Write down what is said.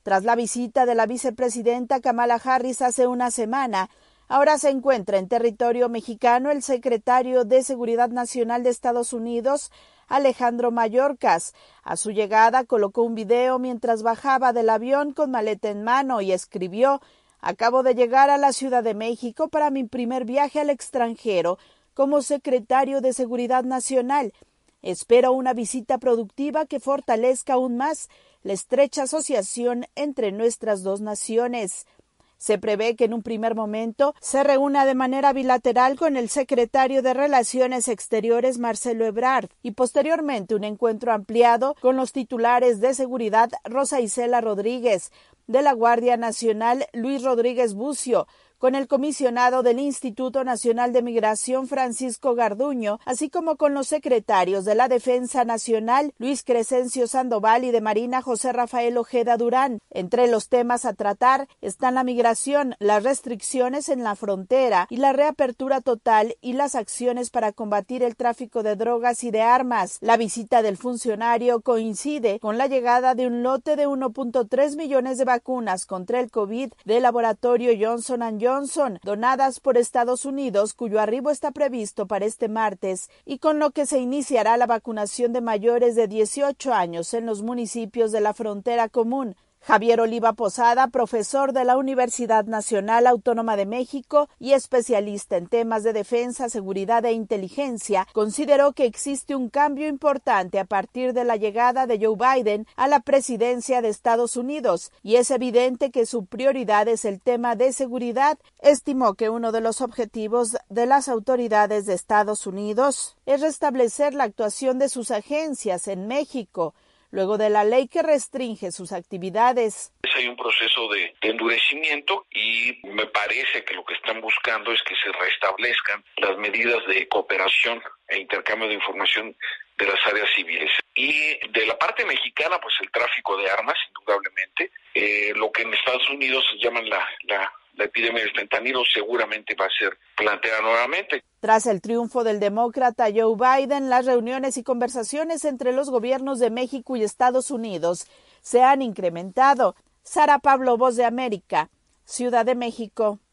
Tras la visita de la vicepresidenta Kamala Harris hace una semana, ahora se encuentra en territorio mexicano el secretario de Seguridad Nacional de Estados Unidos, Alejandro Mayorkas. A su llegada colocó un video mientras bajaba del avión con maleta en mano y escribió: "Acabo de llegar a la Ciudad de México para mi primer viaje al extranjero como secretario de Seguridad Nacional. Espero una visita productiva que fortalezca aún más la estrecha asociación entre nuestras dos naciones". Se prevé que en un primer momento se reúna de manera bilateral con el secretario de Relaciones Exteriores, Marcelo Ebrard, y posteriormente un encuentro ampliado con los titulares de seguridad Rosa Isela Rodríguez, de la Guardia Nacional Luis Rodríguez Bucio, con el comisionado del Instituto Nacional de Migración Francisco Garduño, así como con los secretarios de la Defensa Nacional Luis Crescencio Sandoval y de Marina José Rafael Ojeda Durán. Entre los temas a tratar están la migración, las restricciones en la frontera y la reapertura total y las acciones para combatir el tráfico de drogas y de armas. La visita del funcionario coincide con la llegada de un lote de 1.3 millones de vacunas contra el COVID del laboratorio Johnson & Johnson, donadas por Estados Unidos, cuyo arribo está previsto para este martes, y con lo que se iniciará la vacunación de mayores de 18 años en los municipios de la frontera común. Javier Oliva Posada, profesor de la Universidad Nacional Autónoma de México y especialista en temas de defensa, seguridad e inteligencia, consideró que existe un cambio importante a partir de la llegada de Joe Biden a la presidencia de Estados Unidos, y es evidente que su prioridad es el tema de seguridad. Estimó que uno de los objetivos de las autoridades de Estados Unidos es restablecer la actuación de sus agencias en México, luego de la ley que restringe sus actividades. Hay un proceso de endurecimiento y me parece que lo que están buscando es que se restablezcan las medidas de cooperación e intercambio de información de las áreas civiles. Y de la parte mexicana, pues el tráfico de armas, indudablemente, lo que en Estados Unidos llaman la epidemia del fentanilo seguramente va a ser planteada nuevamente. Tras el triunfo del demócrata Joe Biden, las reuniones y conversaciones entre los gobiernos de México y Estados Unidos se han incrementado. Sara Pablo, Voz de América, Ciudad de México.